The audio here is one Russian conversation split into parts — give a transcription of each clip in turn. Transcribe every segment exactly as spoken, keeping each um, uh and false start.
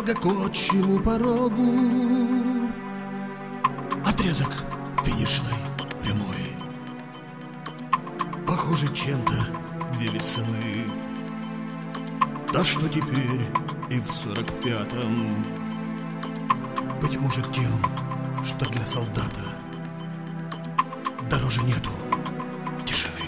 шага к отчему порогу. Отрезок финишной прямой, похоже чем-то две весны. Да что теперь и в сорок пятом, быть может тем, что для солдата дороже нету тишины.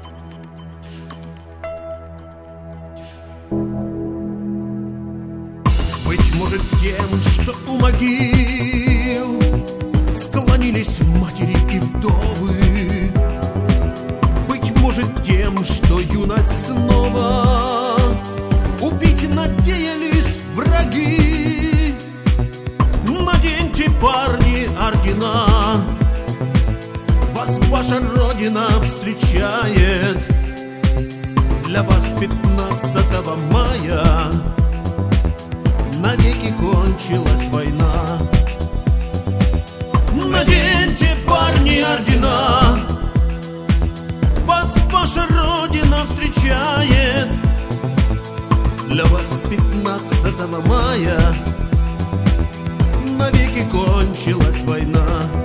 Быть может тем, что у могил склонились матери и вдовы. Быть может тем, что юность снова убить надеялись враги. Наденьте, парни, ордена, вас ваша Родина встречает. Для вас пятнадцатого мая навеки кончилась война. Наденьте, парни, ордена, вас ваша Родина встречает. Для вас пятнадцатого мая навеки кончилась война.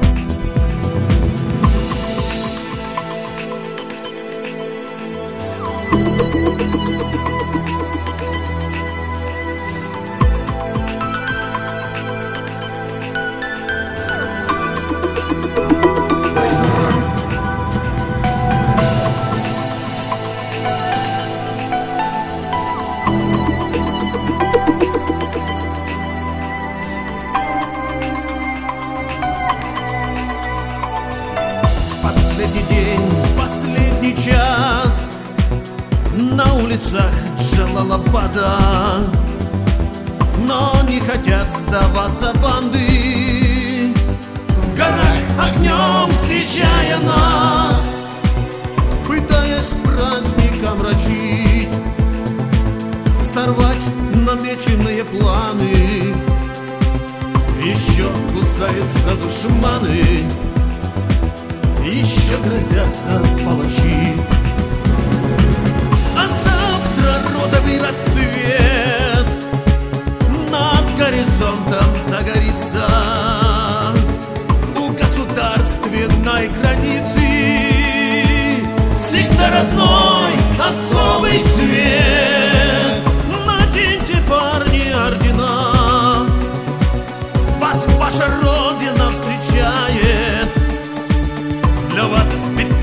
Последний день, последний час на улицах Джалалабада, но не хотят сдаваться банды, в горах огнем встречая нас, пытаясь праздник омрачить, сорвать намеченные планы. Еще кусаются душманы, еще грозятся палачи. А завтра розовый рассвет над горизонтом загорится. У государственной границы всегда родной особый цвет. Наденьте, парни, ордена, вас ваша Родина встречает. Для вас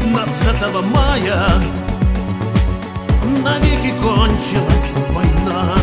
пятнадцатого мая навеки кончилась война.